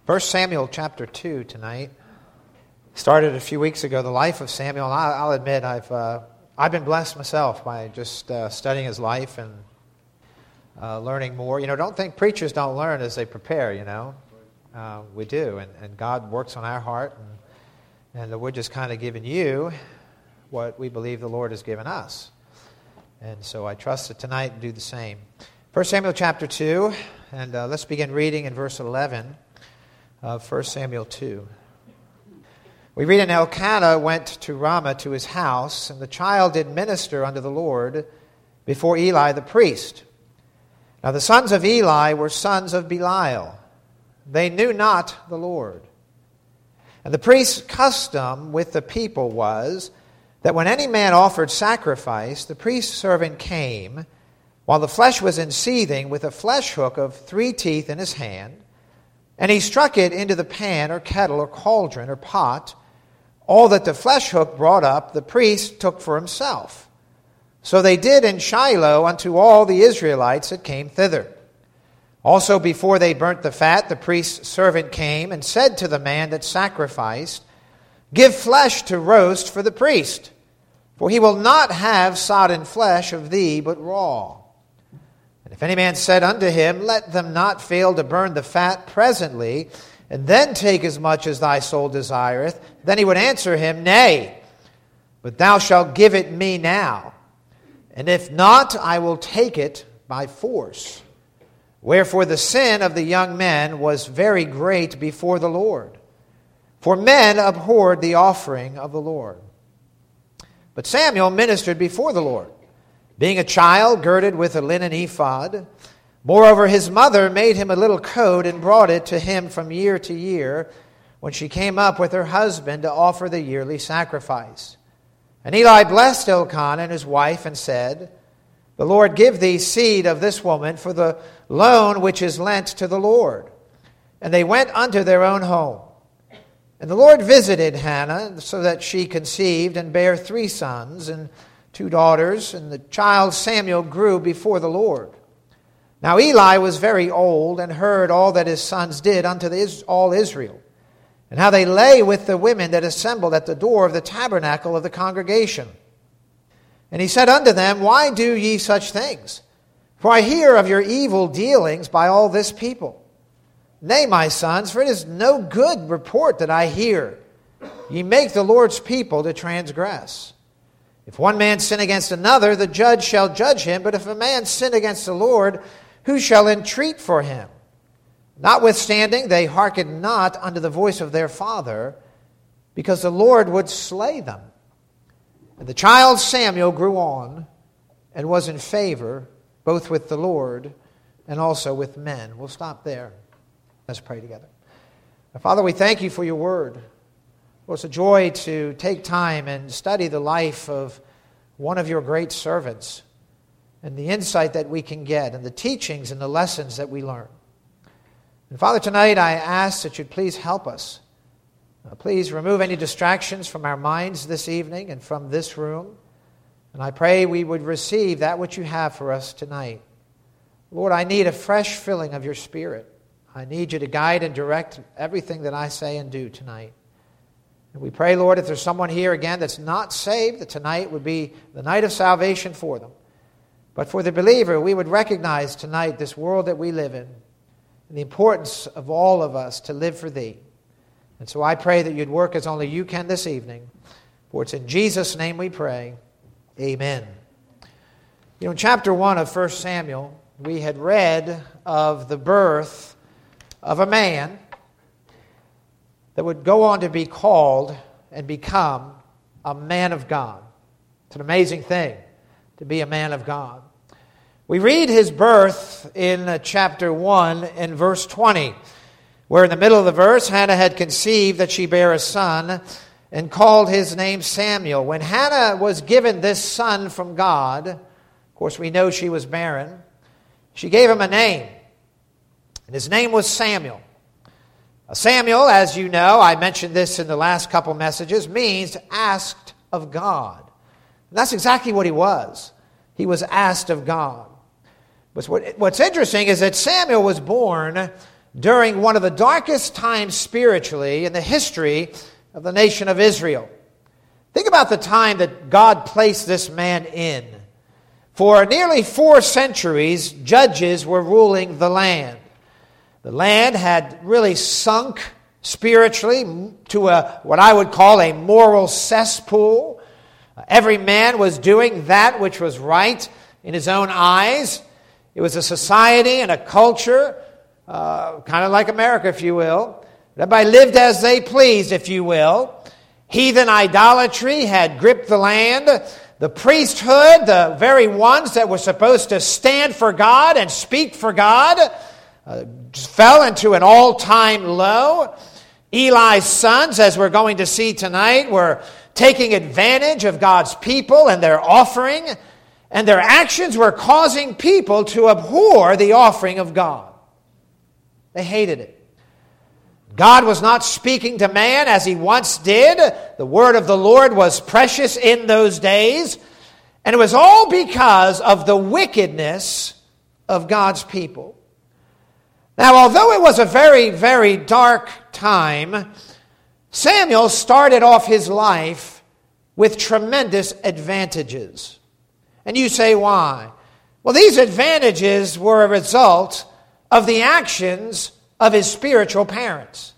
1 Samuel chapter 2 tonight. Started a few weeks ago, the life of Samuel. And I'll admit, I've been blessed myself by just studying his life and learning more. Don't think preachers don't learn as they prepare, we do. And God works on our heart. And we're just kind of giving you what we believe the Lord has given us. And so I trust that tonight will do the same. 1 Samuel chapter 2, and let's begin reading in verse 11 of 1 Samuel 2. We read, "And Elkanah went to Ramah to his house, and the child did minister unto the Lord before Eli the priest. Now the sons of Eli were sons of Belial. They knew not the Lord. And the priest's custom with the people was that when any man offered sacrifice, the priest's servant came, while the flesh was in seething, with a flesh hook of 3 teeth in his hand, and he struck it into the pan or kettle or cauldron or pot. All that the flesh hook brought up, the priest took for himself. So they did in Shiloh unto all the Israelites that came thither. Also before they burnt the fat, the priest's servant came and said to the man that sacrificed, Give flesh to roast for the priest, for he will not have sodden flesh of thee, but raw. And if any man said unto him, Let them not fail to burn the fat presently, and then take as much as thy soul desireth, then he would answer him, Nay, but thou shalt give it me now. And if not, I will take it by force. Wherefore the sin of the young men was very great before the Lord. For men abhorred the offering of the Lord. But Samuel ministered before the Lord, being a child girded with a linen ephod. Moreover, his mother made him a little coat and brought it to him from year to year, when she came up with her husband to offer the yearly sacrifice. And Eli blessed Elkanah and his wife and said, The Lord give thee seed of this woman for the loan which is lent to the Lord. And they went unto their own home. And the Lord visited Hannah, so that she conceived and bare 3 sons and 2 daughters, and the child Samuel grew before the Lord. Now Eli was very old, and heard all that his sons did unto all Israel, and how they lay with the women that assembled at the door of the tabernacle of the congregation. And he said unto them, Why do ye such things? For I hear of your evil dealings by all this people. Nay, my sons, for it is no good report that I hear. Ye make the Lord's people to transgress. If one man sin against another, the judge shall judge him. But if a man sin against the Lord, who shall entreat for him? Notwithstanding, they hearkened not unto the voice of their father, because the Lord would slay them. And the child Samuel grew on, and was in favor, both with the Lord and also with men. We'll stop there. Let's pray together. Father, we thank you for your word. Well, it's a joy to take time and study the life of one of your great servants, and the insight that we can get, and the teachings and the lessons that we learn. And Father, tonight I ask that you'd please help us. Please remove any distractions from our minds this evening and from this room. And I pray we would receive that which you have for us tonight. Lord, I need a fresh filling of your Spirit. I need you to guide and direct everything that I say and do tonight. And we pray, Lord, if there's someone here again that's not saved, that tonight would be the night of salvation for them. But for the believer, we would recognize tonight this world that we live in and the importance of all of us to live for thee. And so I pray that you'd work as only you can this evening. For it's in Jesus' name we pray. Amen. In chapter 1 of 1 Samuel, we had read of the birth of a man that would go on to be called and become a man of God. It's an amazing thing to be a man of God. We read his birth in chapter 1 in verse 20, where in the middle of the verse, Hannah had conceived that she bare a son and called his name Samuel. When Hannah was given this son from God, of course we know she was barren, she gave him a name, and his name was Samuel. Samuel, as you know, I mentioned this in the last couple messages, means asked of God. And that's exactly what he was. He was asked of God. But what's interesting is that Samuel was born during one of the darkest times spiritually in the history of the nation of Israel. Think about the time that God placed this man in. For nearly 4 centuries, judges were ruling the land. The land had really sunk spiritually to what I would call a moral cesspool. Every man was doing that which was right in his own eyes. It was a society and a culture, kind of like America, if you will. Everybody lived as they pleased, if you will. Heathen idolatry had gripped the land. The priesthood, the very ones that were supposed to stand for God and speak for God, fell into an all-time low. Eli's sons, as we're going to see tonight, were taking advantage of God's people and their offering, and their actions were causing people to abhor the offering of God. They hated it. God was not speaking to man as he once did. The word of the Lord was precious in those days, and it was all because of the wickedness of God's people. Now, although it was a very, very dark time, Samuel started off his life with tremendous advantages. And you say, why? Well, these advantages were a result of the actions of his spiritual parents.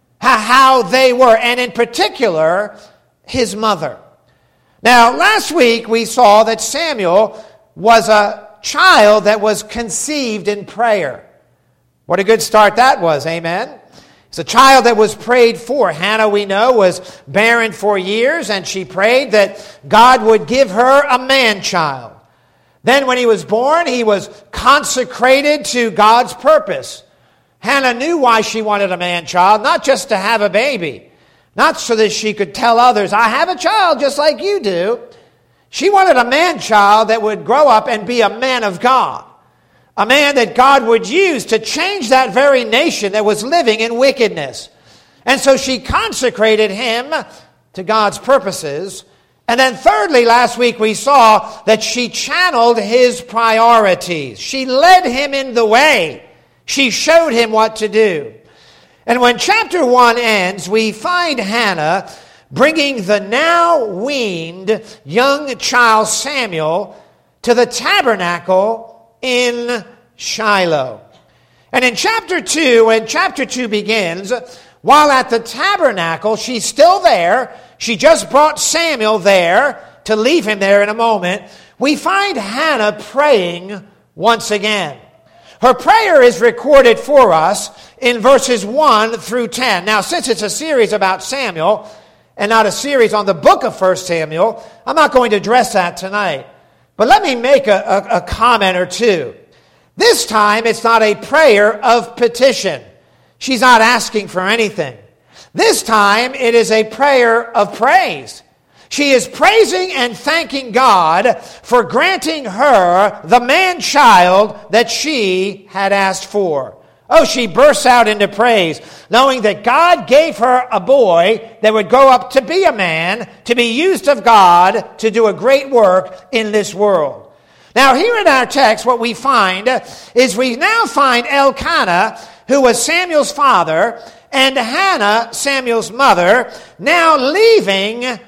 How they were, and in particular, his mother. Now, last week we saw that Samuel was a child that was conceived in prayer. What a good start that was, amen? It's a child that was prayed for. Hannah, we know, was barren for years, and she prayed that God would give her a man-child. Then when he was born, he was consecrated to God's purpose. Hannah knew why she wanted a man-child, not just to have a baby, not so that she could tell others, I have a child just like you do. She wanted a man-child that would grow up and be a man of God. A man that God would use to change that very nation that was living in wickedness. And so she consecrated him to God's purposes. And then thirdly, last week we saw that she channeled his priorities. She led him in the way. She showed him what to do. And when chapter 1 ends, we find Hannah bringing the now weaned young child Samuel to the tabernacle in Shiloh. And in chapter 2, when chapter 2 begins, while at the tabernacle, she's still there. She just brought Samuel there to leave him there in a moment. We find Hannah praying once again. Her prayer is recorded for us in verses 1 through 10. Now, since it's a series about Samuel and not a series on the book of 1 Samuel, I'm not going to address that tonight. But let me make a comment or two. This time, it's not a prayer of petition. She's not asking for anything. This time, it is a prayer of praise. She is praising and thanking God for granting her the man-child that she had asked for. Oh, she bursts out into praise, knowing that God gave her a boy that would grow up to be a man, to be used of God to do a great work in this world. Now, here in our text, what we find is we now find Elkanah, who was Samuel's father, and Hannah, Samuel's mother, now leaving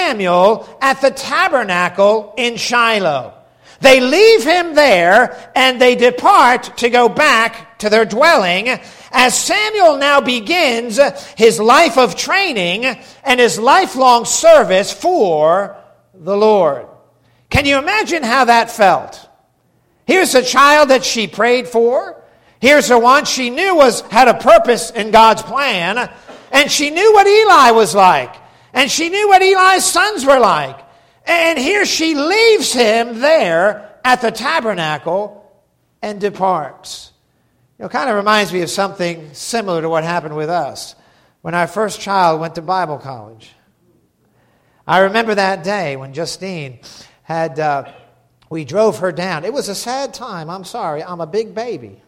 Samuel at the tabernacle in Shiloh. They leave him there, and they depart to go back to their dwelling, as Samuel now begins his life of training and his lifelong service for the Lord. Can you imagine how that felt? Here's a child that she prayed for. Here's the one she knew had a purpose in God's plan, and she knew what Eli was like, and she knew what Eli's sons were like. And here she leaves him there at the tabernacle and departs. It kind of reminds me of something similar to what happened with us when our first child went to Bible college. I remember that day when Justine we drove her down. It was a sad time. I'm sorry. I'm a big baby.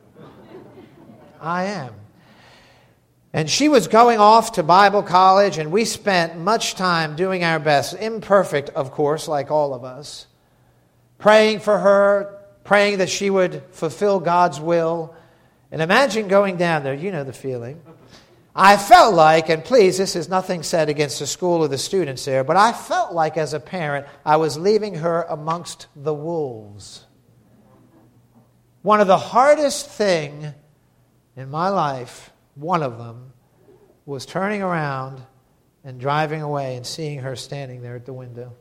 I am. And she was going off to Bible college, and we spent much time doing our best, imperfect, of course, like all of us, praying for her, praying that she would fulfill God's will, And imagine going down there. You know the feeling. I felt like, and please, this is nothing said against the school or the students there, but I felt like as a parent, I was leaving her amongst the wolves. One of the hardest things in my life, one of them, was turning around and driving away and seeing her standing there at the window.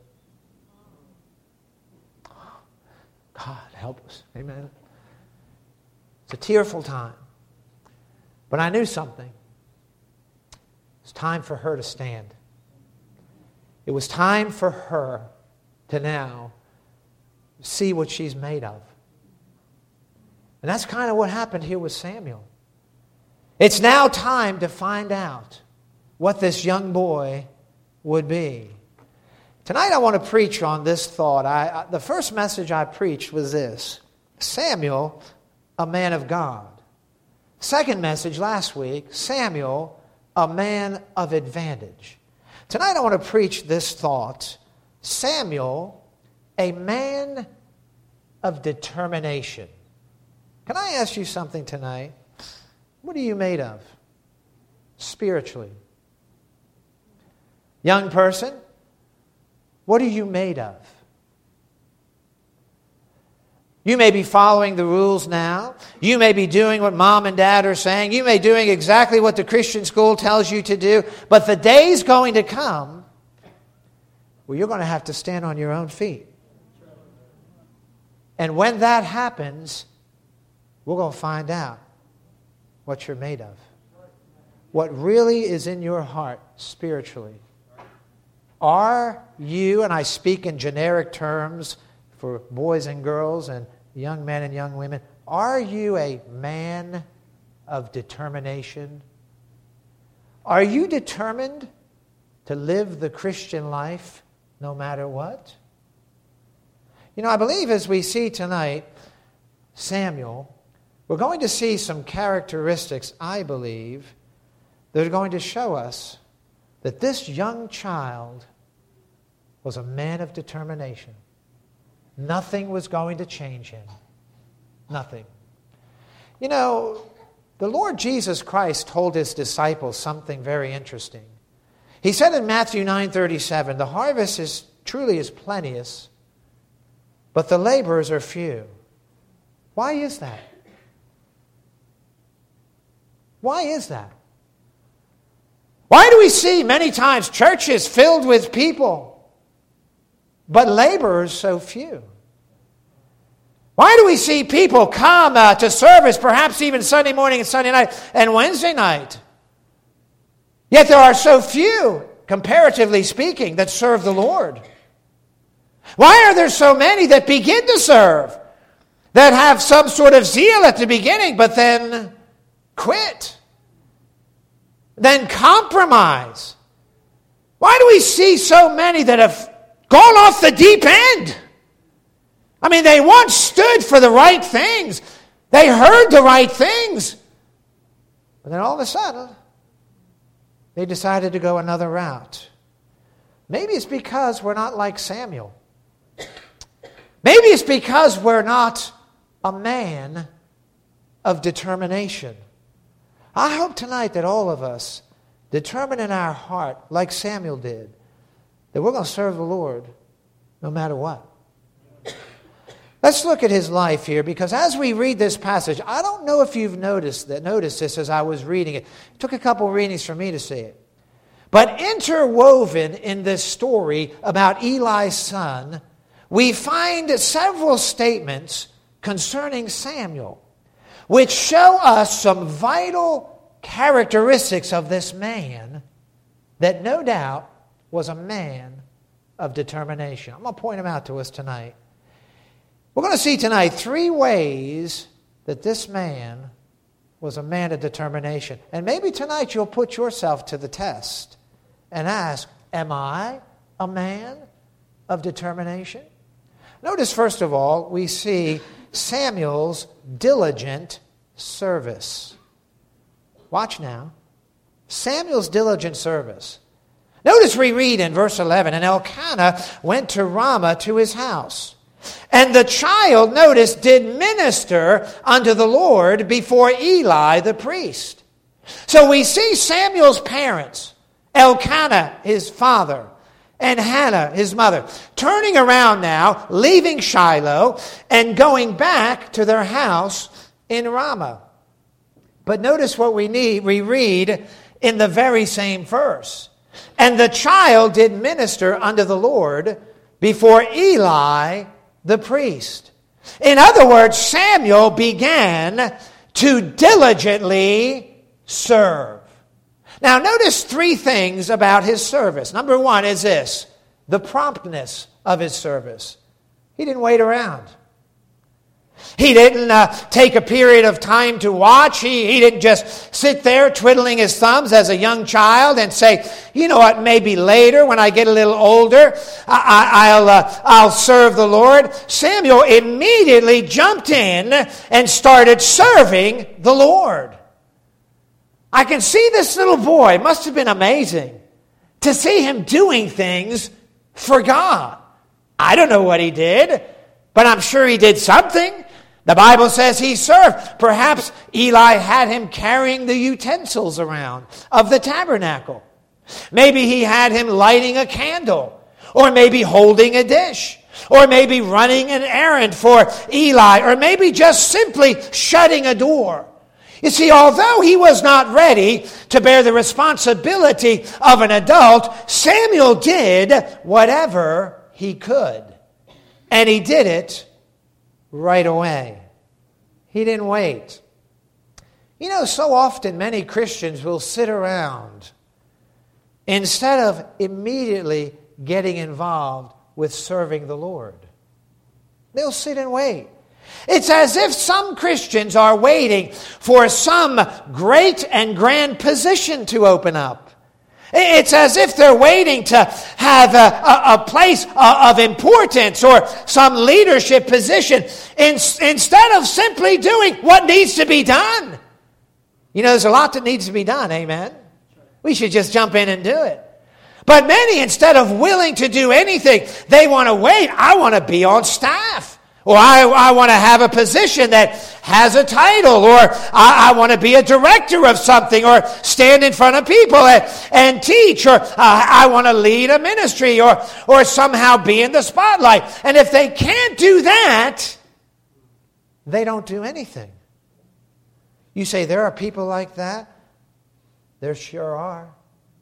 God, help us. Amen. It's a tearful time. But I knew something. It's time for her to stand. It was time for her to now see what she's made of. And that's kind of what happened here with Samuel. It's now time to find out what this young boy would be. Tonight I want to preach on this thought. The first message I preached was this: Samuel, a man of God. Second message last week, Samuel, a man of advantage. Tonight I want to preach this thought: Samuel, a man of determination. Can I ask you something tonight? What are you made of spiritually? Young person, what are you made of? You may be following the rules now. You may be doing what mom and dad are saying. You may be doing exactly what the Christian school tells you to do. But the day's going to come where you're going to have to stand on your own feet. And when that happens, we're going to find out what you're made of. What really is in your heart spiritually. Are you, and I speak in generic terms for boys and girls and young men and young women, are you a man of determination? Are you determined to live the Christian life no matter what? You know, I believe as we see tonight Samuel, we're going to see some characteristics, I believe, that are going to show us that this young child was a man of determination. Nothing was going to change him. Nothing. You know, the Lord Jesus Christ told his disciples something very interesting. He said in Matthew 9:37, the harvest truly is plenteous, but the laborers are few. Why is that? Why is that? Why do we see many times churches filled with people, but laborers so few? Why do we see people come to service, perhaps even Sunday morning and Sunday night and Wednesday night, yet there are so few, comparatively speaking, that serve the Lord? Why are there so many that begin to serve, that have some sort of zeal at the beginning, but then quit? Then compromise? Why do we see so many that have gone off the deep end? I mean, they once stood for the right things. They heard the right things. But then all of a sudden, they decided to go another route. Maybe it's because we're not like Samuel. Maybe it's because we're not a man of determination. I hope tonight that all of us determine in our heart, like Samuel did, that we're going to serve the Lord no matter what. Let's look at his life here, because as we read this passage, I don't know if you've noticed this as I was reading it. It took a couple readings for me to see it. But interwoven in this story about Eli's son, we find several statements concerning Samuel, which show us some vital characteristics of this man that no doubt was a man of determination. I'm going to point them out to us tonight. We're going to see tonight 3 ways that this man was a man of determination. And maybe tonight you'll put yourself to the test and ask, am I a man of determination? Notice, first of all, we see Samuel's diligent service. Watch now. Samuel's diligent service. Notice we read in verse 11, and Elkanah went to Ramah to his house. And the child, notice, did minister unto the Lord before Eli the priest. So we see Samuel's parents, Elkanah, his father, and Hannah, his mother, turning around now, leaving Shiloh, and going back to their house in Ramah. But notice what we read in the very same verse. And the child did minister unto the Lord before Eli the priest. In other words, Samuel began to diligently serve. Now, notice three things about his service. Number one is this: the promptness of his service. He didn't wait around. He didn't take a period of time to watch. He didn't just sit there twiddling his thumbs as a young child and say, you know what, maybe later when I get a little older, I'll serve the Lord. Samuel immediately jumped in and started serving the Lord. I can see this little boy. It must have been amazing to see him doing things for God. I don't know what he did, but I'm sure he did something. The Bible says he served. Perhaps Eli had him carrying the utensils around of the tabernacle. Maybe he had him lighting a candle, or maybe holding a dish, or maybe running an errand for Eli, or maybe just simply shutting a door. You see, although he was not ready to bear the responsibility of an adult, Samuel did whatever he could. And he did it right away. He didn't wait. You know, so often many Christians will sit around instead of immediately getting involved with serving the Lord. They'll sit and wait. It's as if some Christians are waiting for some great and grand position to open up. It's as if they're waiting to have a place of importance or some leadership position instead of simply doing what needs to be done. You know, there's a lot that needs to be done, amen? We should just jump in and do it. But many, instead of willing to do anything, they want to wait. I want to be on staff. Or I want to have a position that has a title, or I want to be a director of something, or stand in front of people and teach, or I want to lead a ministry, or somehow be in the spotlight. And if they can't do that, they don't do anything. You say, there are people like that? There sure are.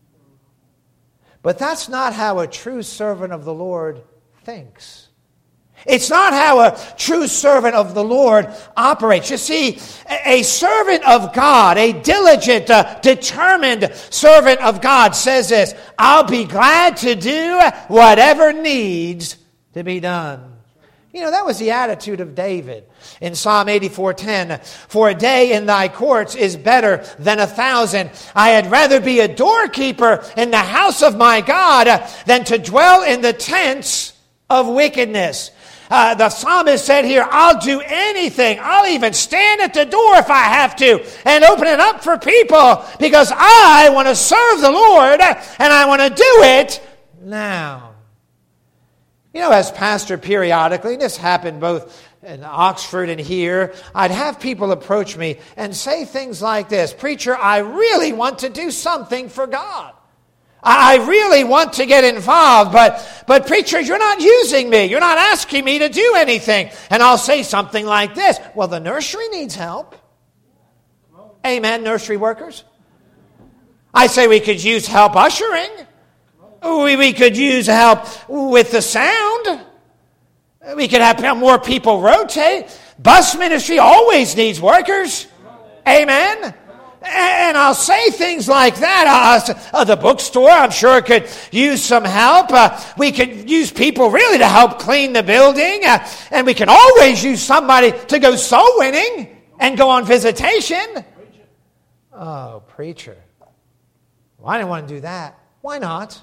But that's not how a true servant of the Lord thinks. It's not how a true servant of the Lord operates. You see, a servant of God, a diligent, determined servant of God says this: I'll be glad to do whatever needs to be done. You know, that was the attitude of David in Psalm 84:10. For a day in thy courts is better than 1,000. I had rather be a doorkeeper in the house of my God than to dwell in the tents of wickedness. The psalmist said here, I'll do anything. I'll even stand at the door if I have to and open it up for people, because I want to serve the Lord and I want to do it now. You know, as pastor periodically, and this happened both in Oxford and here, I'd have people approach me and say things like this: Preacher, I really want to do something for God. I really want to get involved, but preacher, you're not using me. You're not asking me to do anything. And I'll say something like this: well, the nursery needs help. Amen, nursery workers. I say we could use help ushering. We could use help with the sound. We could have more people rotate. Bus ministry always needs workers. Amen. And I'll say things like that. The bookstore, I'm sure, could use some help. We could use people really to help clean the building. And we can always use somebody to go soul winning and go on visitation. Oh, preacher. Well, I didn't want to do that. Why not?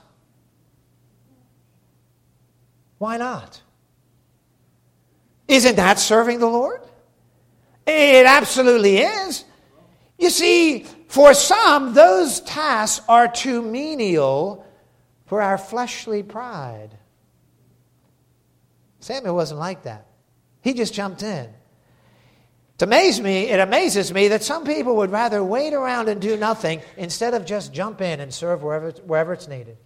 Why not? Isn't that serving the Lord? It absolutely is. You see, for some, those tasks are too menial for our fleshly pride. Samuel wasn't like that. He just jumped in. It amazes me that some people would rather wait around and do nothing instead of just jump in and serve wherever it's needed.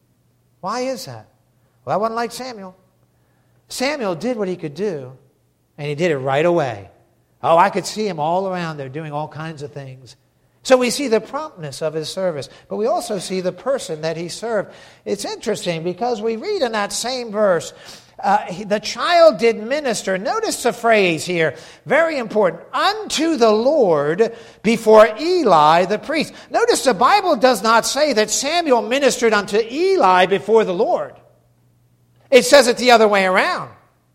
Why is that? Well, that wasn't like Samuel. Samuel did what he could do, and he did it right away. Oh, I could see him all around there doing all kinds of things. So we see the promptness of his service, but we also see the person that he served. It's interesting because we read in that same verse, the child did minister. Notice the phrase here, very important, unto the Lord before Eli the priest. Notice the Bible does not say that Samuel ministered unto Eli before the Lord. It says it the other way around.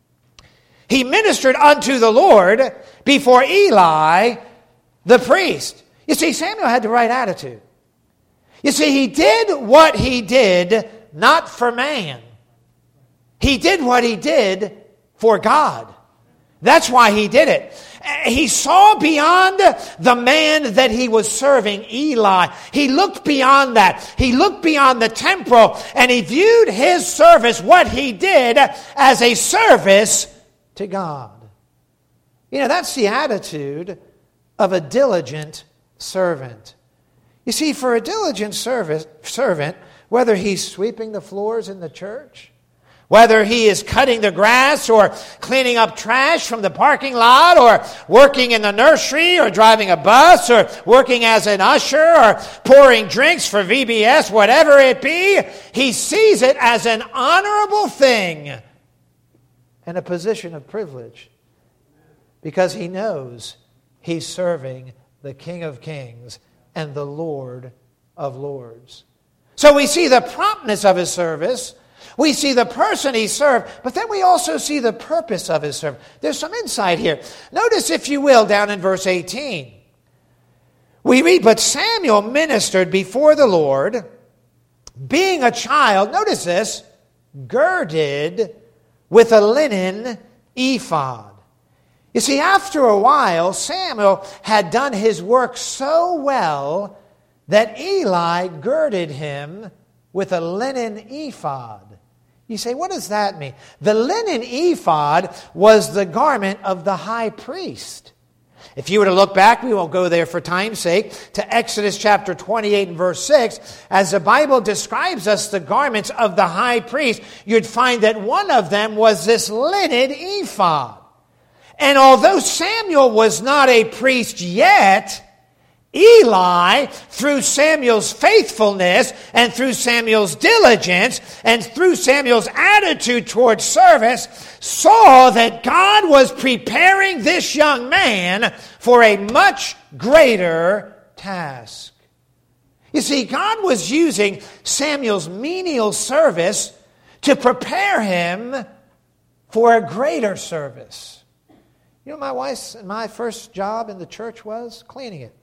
He ministered unto the Lord before Eli the priest. You see, Samuel had the right attitude. You see, he did what he did not for man. He did what he did for God. That's why he did it. He saw beyond the man that he was serving, Eli. He looked beyond that. He looked beyond the temporal, and he viewed his service, what he did, as a service to God. You know, that's the attitude of a diligent servant. You see, for a diligent servant, whether he's sweeping the floors in the church, whether he is cutting the grass or cleaning up trash from the parking lot or working in the nursery or driving a bus or working as an usher or pouring drinks for VBS, whatever it be, he sees it as an honorable thing and a position of privilege because he knows he's serving the King of Kings and the Lord of Lords. So we see the promptness of his service. We see the person he served, but then we also see the purpose of his service. There's some insight here. Notice, if you will, down in verse 18. We read, but Samuel ministered before the Lord, being a child, notice this, girded with a linen ephod. You see, after a while, Samuel had done his work so well that Eli girded him with a linen ephod. You say, what does that mean? The linen ephod was the garment of the high priest. If you were to look back, we won't go there for time's sake, to Exodus chapter 28 and verse 6, as the Bible describes us the garments of the high priest, you'd find that one of them was this linen ephod. And although Samuel was not a priest yet, Eli, through Samuel's faithfulness and through Samuel's diligence and through Samuel's attitude towards service, saw that God was preparing this young man for a much greater task. You see, God was using Samuel's menial service to prepare him for a greater service. You know what my wife's and my first job in the church was? Cleaning it.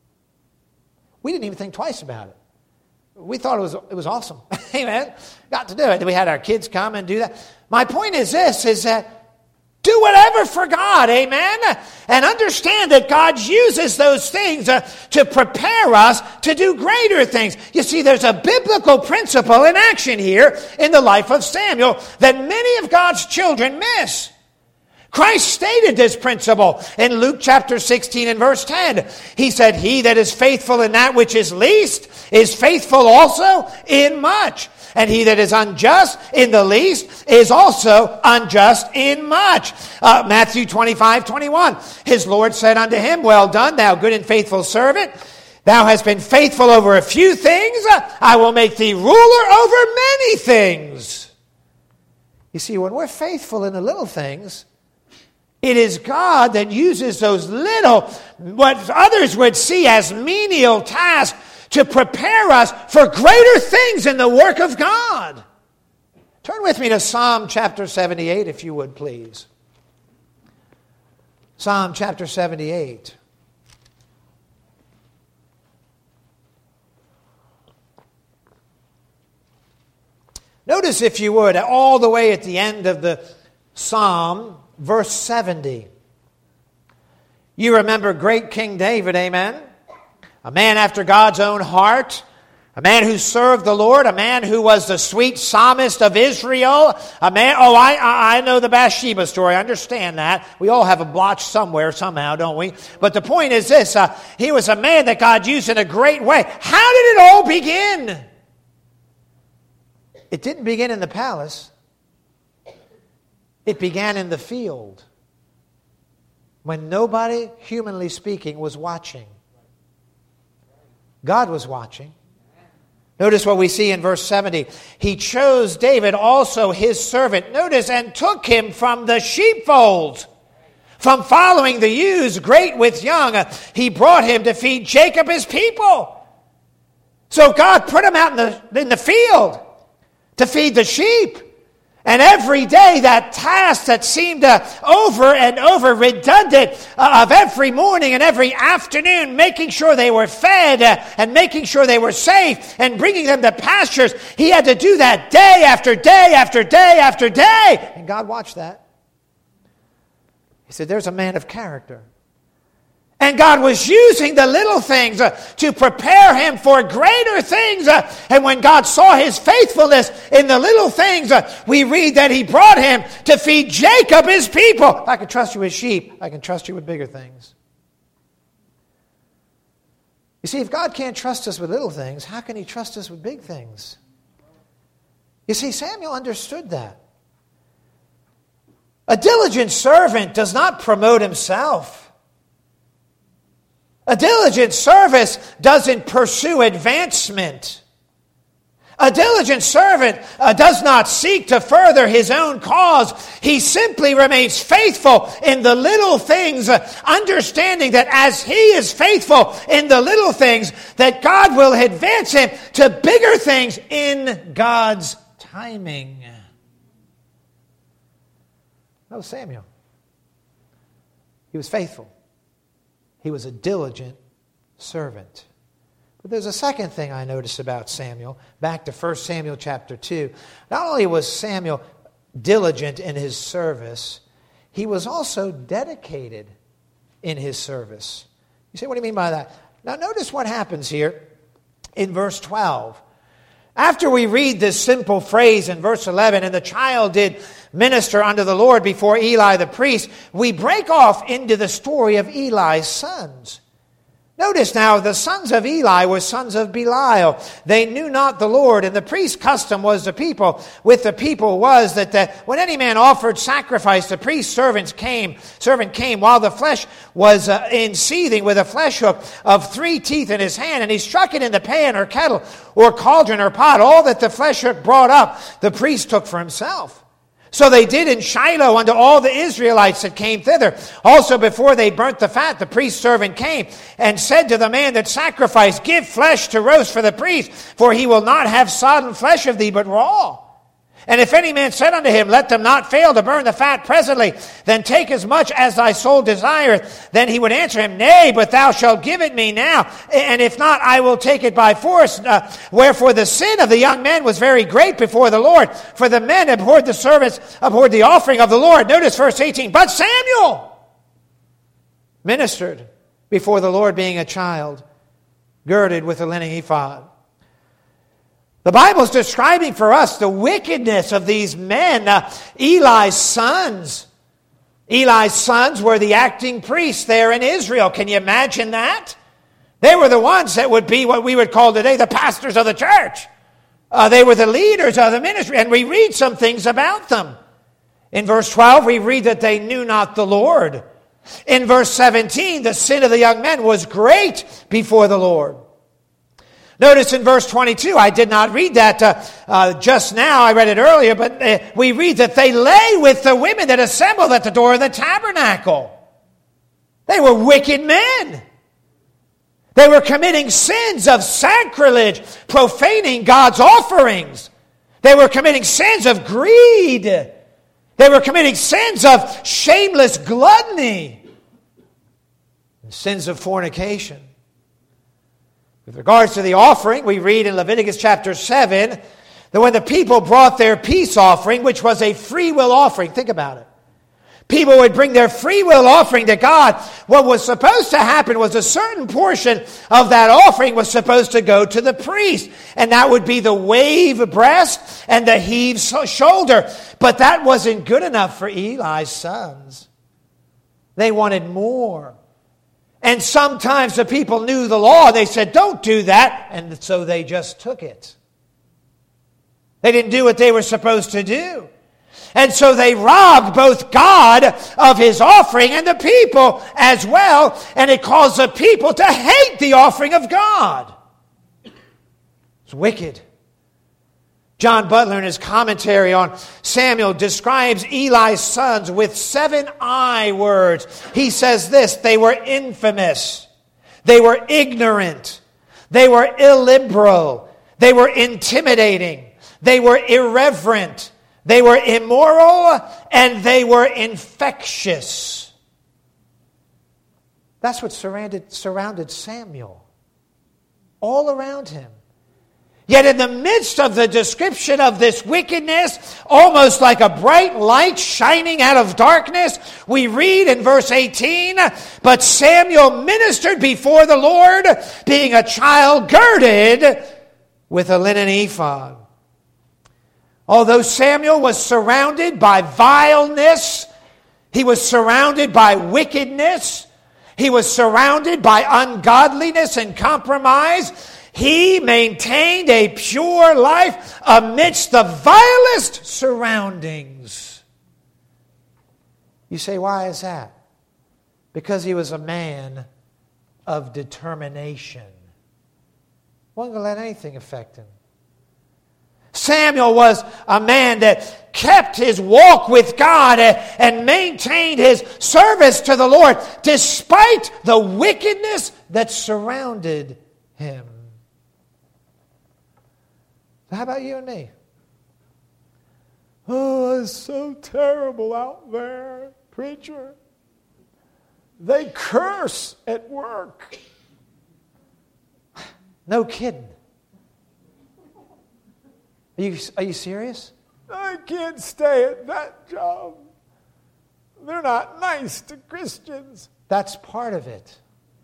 We didn't even think twice about it. We thought it was awesome. Amen. Got to do it. We had our kids come and do that. My point is this, is that do whatever for God. Amen. And understand that God uses those things to prepare us to do greater things. You see, there's a biblical principle in action here in the life of Samuel that many of God's children miss. Christ stated this principle in Luke chapter 16 and verse 10. He said, he that is faithful in that which is least is faithful also in much. And he that is unjust in the least is also unjust in much. Matthew 25:21. His Lord said unto him, well done, thou good and faithful servant. Thou hast been faithful over a few things. I will make thee ruler over many things. You see, when we're faithful in the little things, it is God that uses those little, what others would see as menial tasks, to prepare us for greater things in the work of God. Turn with me to Psalm chapter 78, if you would, please. Psalm chapter 78. Notice, if you would, all the way at the end of the Psalm, verse 70. You remember great King David, amen? A man after God's own heart, A man who served the Lord, a man who was the sweet psalmist of Israel, a man, I know the Bathsheba story, I understand that. We all have a blotch somewhere, somehow, don't we? But the point is this, he was a man that God used in a great way. How did it all begin? It didn't begin in the palace. It began in the field, when nobody, humanly speaking, was watching. God was watching. Notice what we see in verse 70. He chose David, also his servant, notice, and took him from the sheepfolds. From following the ewes, great with young, he brought him to feed Jacob, his people. So God put him out in the field to feed the sheep. And every day that task that seemed over and over redundant of every morning and every afternoon, making sure they were fed and making sure they were safe and bringing them to pastures, he had to do that day after day after day after day. And God watched that. He said, there's a man of character. And God was using the little things to prepare him for greater things. And when God saw his faithfulness in the little things, we read that he brought him to feed Jacob, his people. If I can trust you with sheep, I can trust you with bigger things. You see, if God can't trust us with little things, how can he trust us with big things? You see, Samuel understood that. A diligent servant does not promote himself. A diligent servant doesn't pursue advancement. A diligent servant does not seek to further his own cause. He simply remains faithful in the little things, understanding that as he is faithful in the little things, that God will advance him to bigger things in God's timing. That was Samuel. He was faithful. He was a diligent servant. But there's a second thing I notice about Samuel. Back to 1 Samuel chapter 2. Not only was Samuel diligent in his service, he was also dedicated in his service. You say, what do you mean by that? Now notice what happens here in verse 12. After we read this simple phrase in verse 11, and the child did minister unto the Lord before Eli the priest, we break off into the story of Eli's sons. Notice now, the sons of Eli were sons of Belial. They knew not the Lord, and the priest's custom was the people was that when any man offered sacrifice, the priest's servant came while the flesh was in seething with a flesh hook of 3 teeth in his hand, and he struck it in the pan or kettle or cauldron or pot. All that the flesh hook brought up, the priest took for himself. So they did in Shiloh unto all the Israelites that came thither. Also before they burnt the fat, the priest's servant came and said to the man that sacrificed, give flesh to roast for the priest, for he will not have sodden flesh of thee, but raw. And if any man said unto him, let them not fail to burn the fat presently, then take as much as thy soul desireth. Then he would answer him, nay, but thou shalt give it me now. And if not, I will take it by force. Wherefore the sin of the young men was very great before the Lord. For the men abhorred the offering of the Lord. Notice verse 18. But Samuel ministered before the Lord, being a child, girded with a linen ephod. The Bible is describing for us the wickedness of these men, Eli's sons. Eli's sons were the acting priests there in Israel. Can you imagine that? They were the ones that would be what we would call today the pastors of the church. They were the leaders of the ministry, and we read some things about them. In verse 12, we read that they knew not the Lord. In verse 17, the sin of the young men was great before the Lord. Notice in verse 22, I did not read that just now, I read it earlier, but we read that they lay with the women that assembled at the door of the tabernacle. They were wicked men. They were committing sins of sacrilege, profaning God's offerings. They were committing sins of greed. They were committing sins of shameless gluttony, and sins of fornication. With regards to the offering, we read in Leviticus chapter 7 that when the people brought their peace offering, which was a free will offering, think about it. People would bring their free will offering to God. What was supposed to happen was a certain portion of that offering was supposed to go to the priest. And that would be the wave breast and the heave shoulder. But that wasn't good enough for Eli's sons. They wanted more. And sometimes the people knew the law. They said, don't do that. And so they just took it. They didn't do what they were supposed to do. And so they robbed both God of his offering and the people as well. And it caused the people to hate the offering of God. It's wicked. John Butler, in his commentary on Samuel, describes Eli's sons with 7 I words. He says this: they were infamous. They were ignorant. They were illiberal. They were intimidating. They were irreverent. They were immoral, and they were infectious. That's what surrounded Samuel. All around him. Yet in the midst of the description of this wickedness, almost like a bright light shining out of darkness, we read in verse 18, but Samuel ministered before the Lord, being a child girded with a linen ephod. Although Samuel was surrounded by vileness, he was surrounded by wickedness, he was surrounded by ungodliness and compromise, he maintained a pure life amidst the vilest surroundings. You say, why is that? Because he was a man of determination. Wasn't going to let anything affect him. Samuel was a man that kept his walk with God and maintained his service to the Lord despite the wickedness that surrounded him. So how about you and me? Oh, it's so terrible out there, preacher. They curse at work. No kidding. Are you serious? I can't stay at that job. They're not nice to Christians. That's part of it.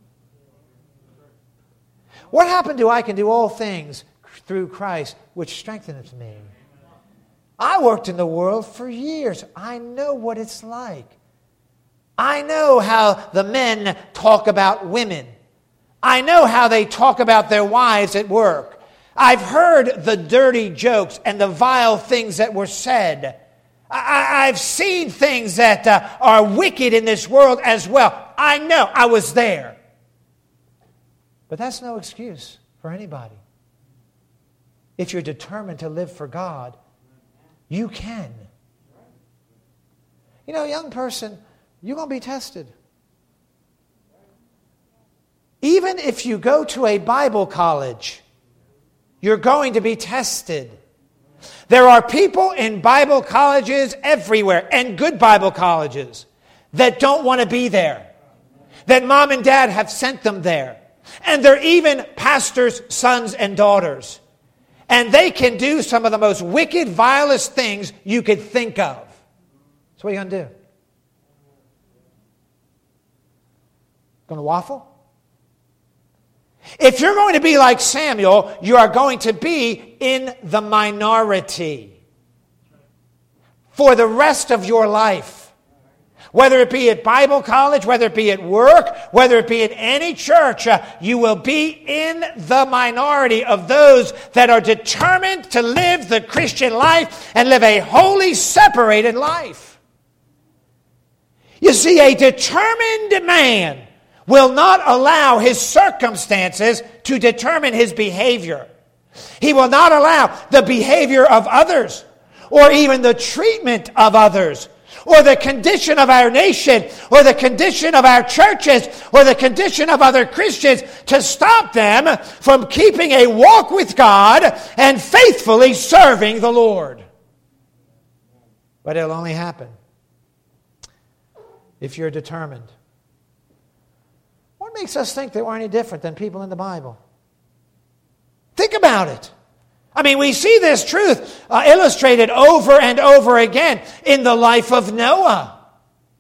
What happened to I can do all things through Christ, which strengtheneth me? I worked in the world for years. I know what it's like. I know how the men talk about women. I know how they talk about their wives at work. I've heard the dirty jokes and the vile things that were said. I've seen things that are wicked in this world as well. I know. I was there. But that's no excuse for anybody. If you're determined to live for God, you can. You know, young person, you're going to be tested. Even if you go to a Bible college, you're going to be tested. There are people in Bible colleges everywhere, and good Bible colleges, that don't want to be there. That mom and dad have sent them there. And they're even pastors' sons and daughters. And they can do some of the most wicked, vilest things you could think of. So what are you going to do? Going to waffle? If you're going to be like Samuel, you are going to be in the minority for the rest of your life. Whether it be at Bible college, whether it be at work, whether it be at any church, you will be in the minority of those that are determined to live the Christian life and live a holy, separated life. You see, a determined man will not allow his circumstances to determine his behavior. He will not allow the behavior of others, or even the treatment of others, or the condition of our nation, or the condition of our churches, or the condition of other Christians to stop them from keeping a walk with God and faithfully serving the Lord. But it'll only happen if you're determined. What makes us think that we're any different than people in the Bible? Think about it. I mean, we see this truth illustrated over and over again in the life of Noah.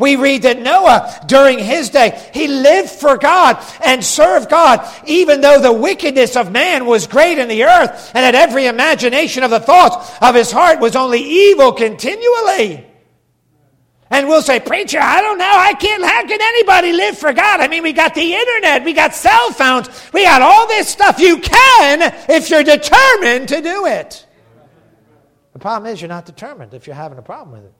We read that Noah, during his day, he lived for God and served God, even though the wickedness of man was great in the earth, and that every imagination of the thoughts of his heart was only evil continually. And we'll say, preacher, I don't know, how can anybody live for God? I mean, we got the internet, we got cell phones, we got all this stuff. You can if you're determined to do it. The problem is you're not determined if you're having a problem with it.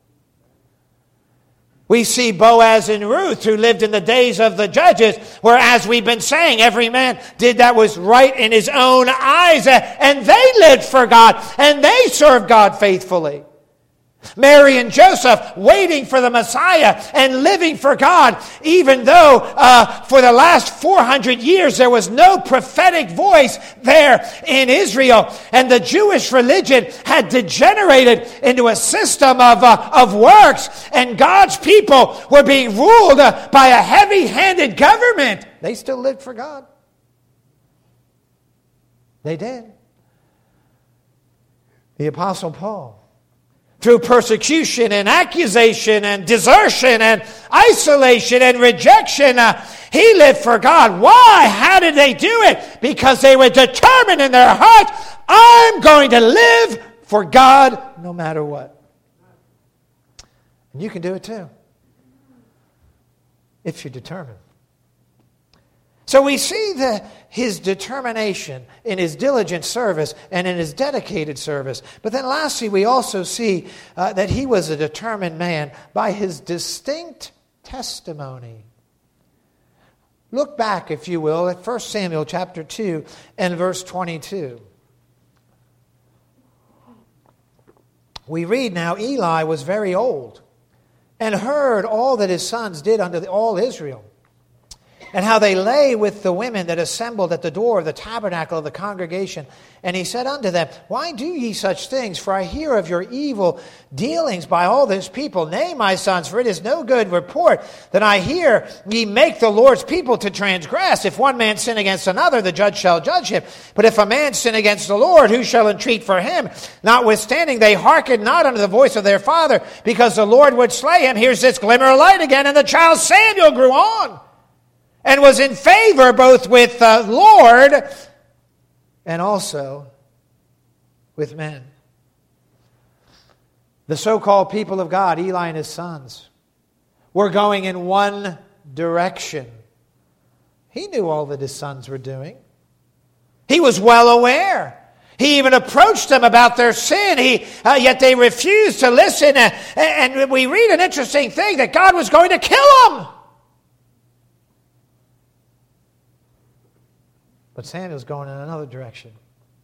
We see Boaz and Ruth, who lived in the days of the judges, where, as we've been saying, every man did that was right in his own eyes, and they lived for God, and they served God faithfully. Mary and Joseph waiting for the Messiah and living for God, even though for the last 400 years there was no prophetic voice there in Israel. And the Jewish religion had degenerated into a system of works, and God's people were being ruled by a heavy-handed government. They still lived for God. They did. The Apostle Paul, through persecution and accusation and desertion and isolation and rejection, he lived for God. Why? How did they do it? Because they were determined in their heart, I'm going to live for God no matter what. And you can do it too, if you're determined. So we see his determination in his diligent service and in his dedicated service. But then lastly, we also see that he was a determined man by his distinct testimony. Look back, if you will, at 1 Samuel chapter 2 and verse 22. We read, now Eli was very old and heard all that his sons did unto all Israel, and how they lay with the women that assembled at the door of the tabernacle of the congregation. And he said unto them, why do ye such things? For I hear of your evil dealings by all this people. Nay, my sons, for it is no good report that I hear ye make the Lord's people to transgress. If one man sin against another, the judge shall judge him. But if a man sin against the Lord, who shall entreat for him? Notwithstanding, they hearkened not unto the voice of their father, because the Lord would slay him. Here's this glimmer of light again. And the child Samuel grew on, and was in favor both with the Lord and also with men. The so-called people of God, Eli and his sons, were going in one direction. He knew all that his sons were doing. He was well aware. He even approached them about their sin. Yet they refused to listen. And we read an interesting thing, that God was going to kill them. But Samuel's going in another direction.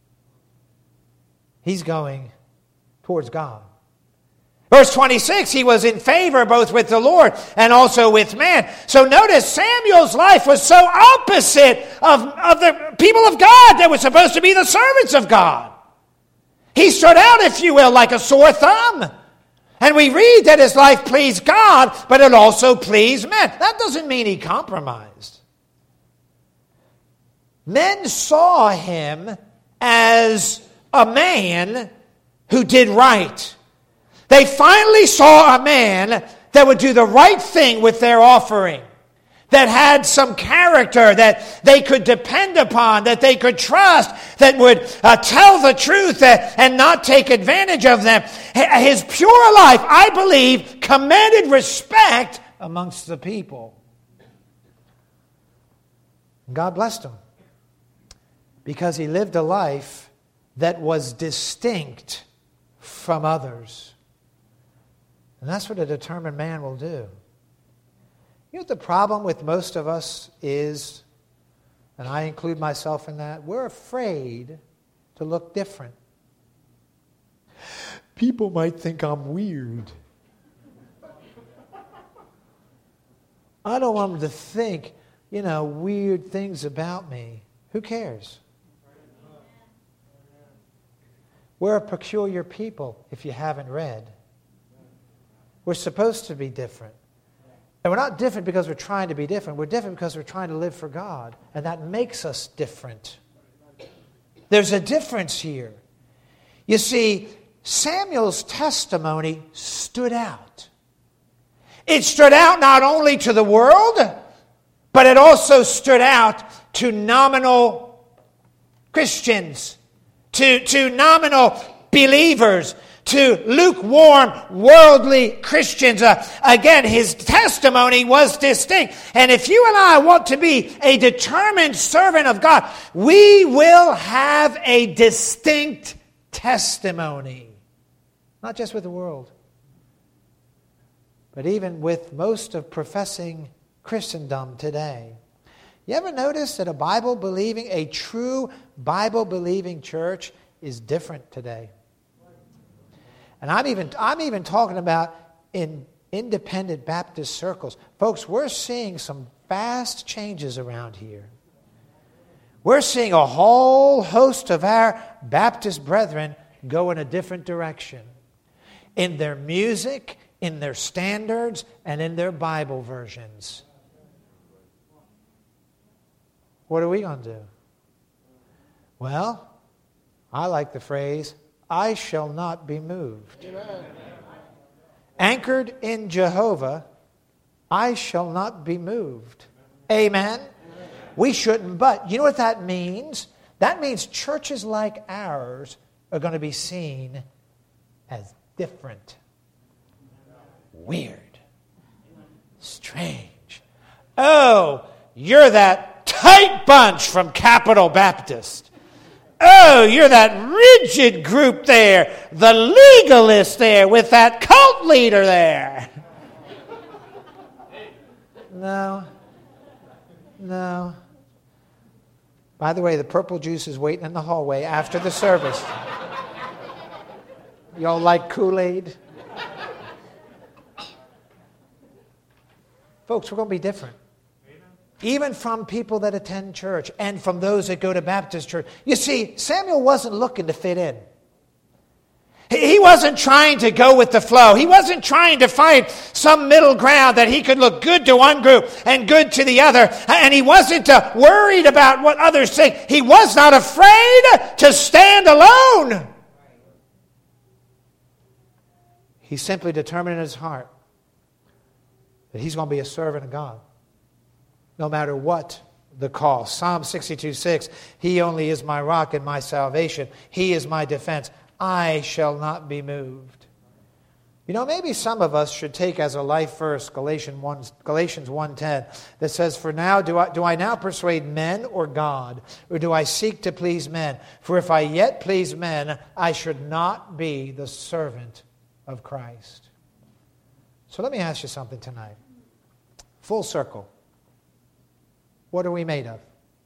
He's going towards God. Verse 26, he was in favor both with the Lord and also with man. So notice, Samuel's life was so opposite of the people of God that were supposed to be the servants of God. He stood out, if you will, like a sore thumb. And we read that his life pleased God, but it also pleased men. That doesn't mean he compromised. Men saw him as a man who did right. They finally saw a man that would do the right thing with their offering, that had some character that they could depend upon, that they could trust, that would tell the truth and not take advantage of them. His pure life, I believe, commanded respect amongst the people. God blessed him, because he lived a life that was distinct from others. And that's what a determined man will do. You know what the problem with most of us is, and I include myself in that? We're afraid to look different. People might think I'm weird. I don't want them to think, weird things about me. Who cares? We're a peculiar people, if you haven't read. We're supposed to be different. And we're not different because we're trying to be different. We're different because we're trying to live for God. And that makes us different. There's a difference here. You see, Samuel's testimony stood out. It stood out not only to the world, but it also stood out to nominal Christians, to nominal believers, to lukewarm, worldly Christians. Again, his testimony was distinct. And if you and I want to be a determined servant of God, we will have a distinct testimony. Not just with the world, but even with most of professing Christendom today. You ever notice that a true Bible-believing church is different today? And I'm even talking about in independent Baptist circles. Folks, we're seeing some fast changes around here. We're seeing a whole host of our Baptist brethren go in a different direction. In their music, in their standards, and in their Bible versions. What are we going to do? Well, I like the phrase, I shall not be moved. Amen. Anchored in Jehovah, I shall not be moved. Amen? Amen? We shouldn't, but you know what that means? That means churches like ours are going to be seen as different, weird, strange. Oh, you're that tight bunch from Capital Baptist. Oh, you're that rigid group there, the legalist there with that cult leader there. No. By the way, the purple juice is waiting in the hallway after the service. Y'all like Kool-Aid? Folks, we're going to be different. Even from people that attend church and from those that go to Baptist church. You see, Samuel wasn't looking to fit in. He wasn't trying to go with the flow. He wasn't trying to find some middle ground that he could look good to one group and good to the other. And he wasn't worried about what others think. He was not afraid to stand alone. He simply determined in his heart that he's going to be a servant of God. No matter what the cost. Psalm 62:6, He only is my rock and my salvation. He is my defense. I shall not be moved. You know, maybe some of us should take as a life verse Galatians 1:10 that says, For now, do I now persuade men or God? Or do I seek to please men? For if I yet please men, I should not be the servant of Christ. So let me ask you something tonight. Full circle. What are we made of?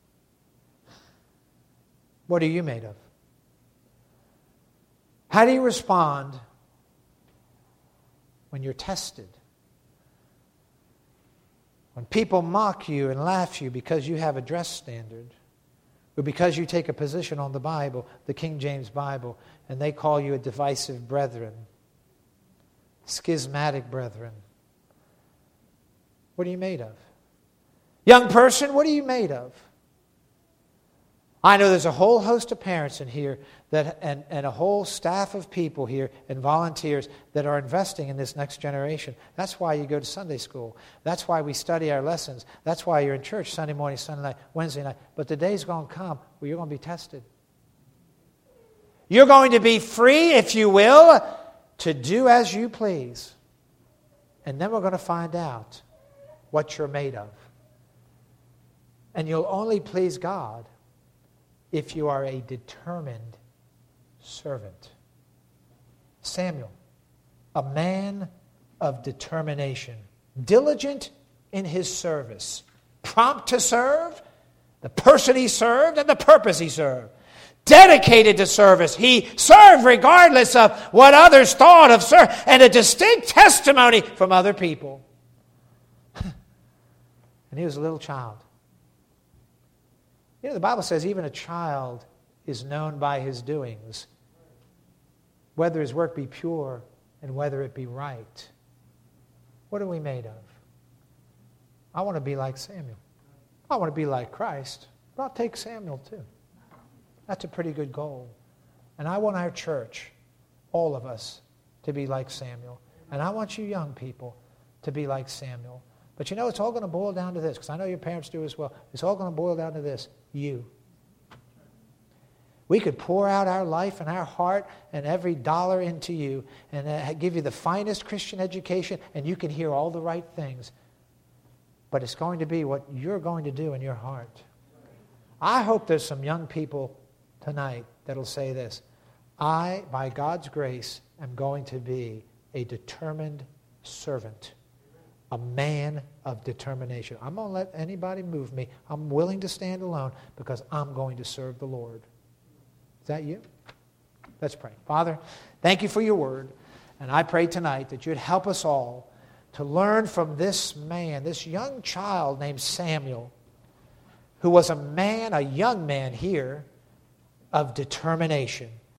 What are you made of? How do you respond when you're tested? When people mock you and laugh at you because you have a dress standard, or because you take a position on the Bible, the King James Bible, and they call you a divisive brethren, schismatic brethren. What are you made of? Young person, what are you made of? I know there's a whole host of parents in here and a whole staff of people here and volunteers that are investing in this next generation. That's why you go to Sunday school. That's why we study our lessons. That's why you're in church Sunday morning, Sunday night, Wednesday night. But the day's going to come where you're going to be tested. You're going to be free, if you will, to do as you please. And then we're going to find out what you're made of. And you'll only please God if you are a determined servant. Samuel, a man of determination, diligent in his service, prompt to serve the person he served and the purpose he served, dedicated to service. He served regardless of what others thought of service, and a distinct testimony from other people. And he was a little child. You know, the Bible says even a child is known by his doings, whether his work be pure and whether it be right. What are we made of? I want to be like Samuel. I want to be like Christ, but I'll take Samuel too. That's a pretty good goal. And I want our church, all of us, to be like Samuel. And I want you young people to be like Samuel. But you know, it's all going to boil down to this, because I know your parents do as well. It's all going to boil down to this: you. We could pour out our life and our heart and every dollar into you and give you the finest Christian education, and you can hear all the right things. But it's going to be what you're going to do in your heart. I hope there's some young people tonight that'll say this: I, by God's grace, am going to be a determined servant, a man of determination. I'm going to let anybody move me. I'm willing to stand alone because I'm going to serve the Lord. Is that you? Let's pray. Father, thank you for your word. And I pray tonight that you'd help us all to learn from this man, this young child named Samuel, who was a man, a young man here, of determination.